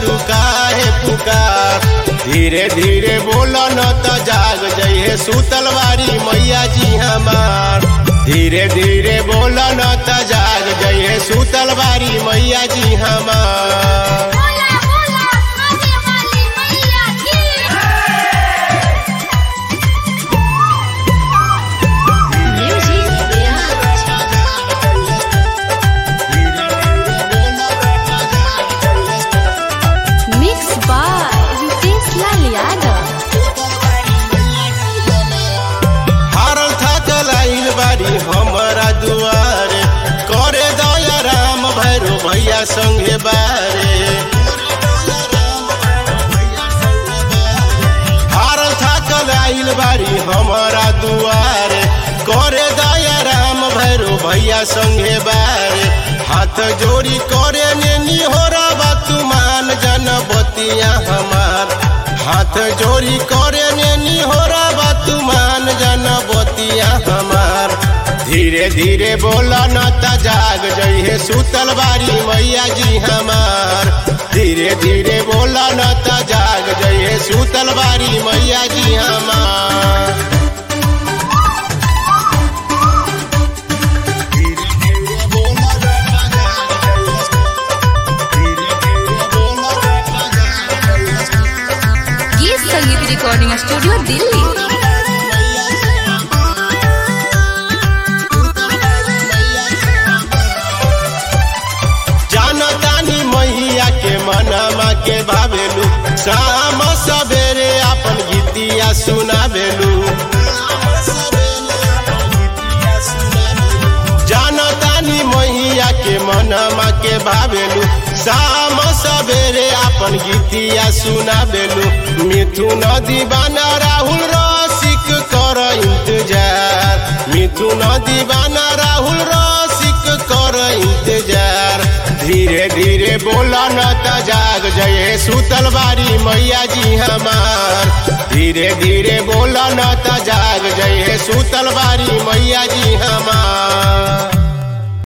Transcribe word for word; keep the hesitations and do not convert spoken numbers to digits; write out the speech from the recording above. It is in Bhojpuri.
तू काहे पुकार। धीरे धीरे बोला न त जाग जइहे सुतलवारी मैया जी हमार। धीरे धीरे बोला न त जाग जइहे सुतलवारी मैया जी हमार। हमारा दुआरे करे दया राम भैरो भैया संगे बारे। हारल थाकल आइल बारी हमारा दुआरे करे दया राम भैरो भैया संगे बारे। हाथ जोड़ी करे नेनी हो रबा तू मान जनबतिया हमार। हाथ जोड़ी करे नेनी हो रबा तू मान जनबतिया हमार। धीरे धीरे बोला न त जाग जइहे सुतलवारी मैया जी हमार। धीरे धीरे बोला न त जाग जइहे सुतलवारी मैया जी हमार। गीत संगीत रिकॉर्डिंग स्टूडियो दिल्ली। मनमा के भावेलू शाम सवेरे अपन गीतिया सुनावेलू। जानतानी मैया के मनमा के भावेलू शाम सवेरे अपन गीतिया सुनावेलू। मिथुन दीवाना राहुल रसिक कर इंतजार। मिथुन दीवाना राहुल रसिक कर इंतजार। धीरे धीरे बोला न त जाग जइहे सुतलवारी मैया जी हमार। धीरे धीरे बोला न त जाग जइहे सुतलवारी मैया।